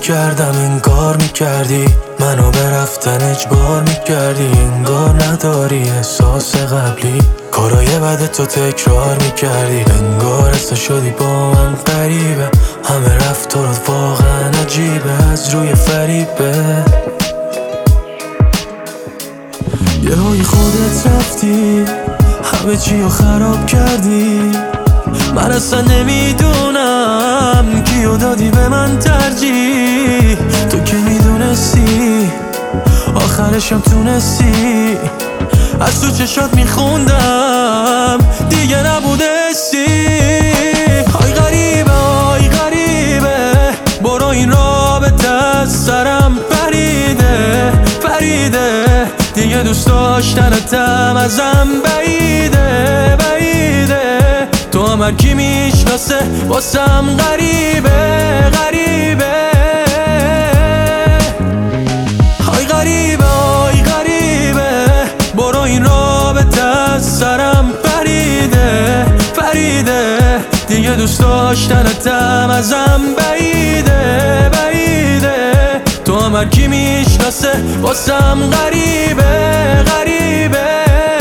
میکردم انگار میکردی منو به رفتن اجبار میکردی، انگار نداری احساس قبلی کارای بد تو تکرار میکردی، انگار اصلا شدی با من غریبه، همه رفتارات واقعا عجیبه از روی فریبه. یهویی خودت رفتی همه چی رو خراب کردی، من اصلا نمیدونم کیو دادی به من ترجیح، تو که میدونستی آخرشم تونستی، از تو چشات میخوندم دیگه نبوده های غریبه های غریبه، برو این رابطه از سرم پریده پریده، دیگه دوست داشتنتم ازم بعیده بعیده، تو هم هر کی میشناسه واسم غریبه غریبه. های غریبه های غریبه، برو این رابطه از سرم پریده پریده، دیگه دوست داشتنتم ازم بعیده بعیده، تو هم هر کی میشناسه واسم غریبه غریبه.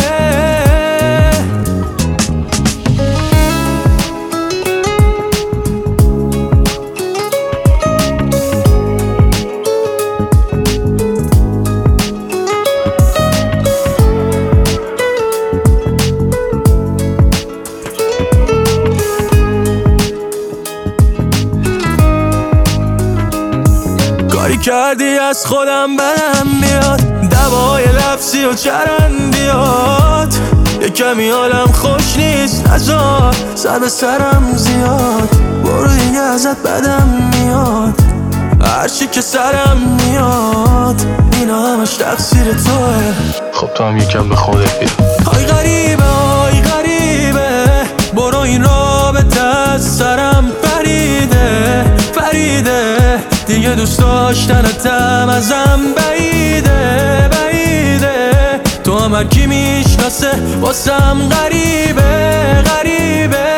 کاری کردی از خودم بدم میاد، دوای لفظی و چرندیات، یه کمی حالم خوش نیست نزار سر به سرم زیاد، برو دیگه ازت بدم میاد، هرچی که سرم میاد اینا همش تقصیر توه، خب تو هم یکم به خودت بیا. های غریبه های غریبه، برو این رابطه از سرم پریده پریده، دیگه دوست داشتنتم ازم بعیده بعیده، تو هم هر کی میشناسه واسم غریبه غریبه.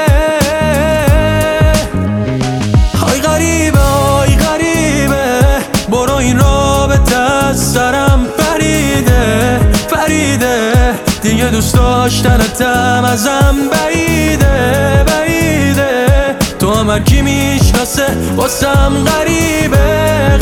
های غریبه های غریبه، برو این رابطه از سرم پریده پریده، دیگه دوست داشتنتم ازم بعیده بعیده، تو هم هر کی میشناسه واسم غریبه